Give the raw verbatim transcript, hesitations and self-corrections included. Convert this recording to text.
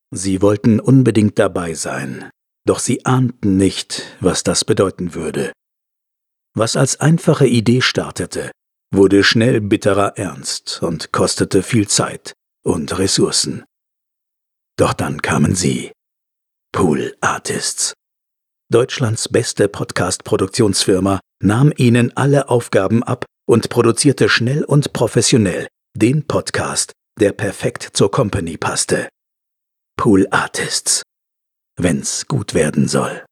Sie wollten unbedingt dabei sein, doch sie ahnten nicht, was das bedeuten würde. Was als einfache Idee startete, wurde schnell bitterer Ernst und kostete viel Zeit und Ressourcen. Doch dann kamen sie, Pool Artists. Deutschlands beste Podcast-Produktionsfirma nahm ihnen alle Aufgaben ab und produzierte schnell und professionell den Podcast, der perfekt zur Company passte. Pool Artists. Wenn's gut werden soll.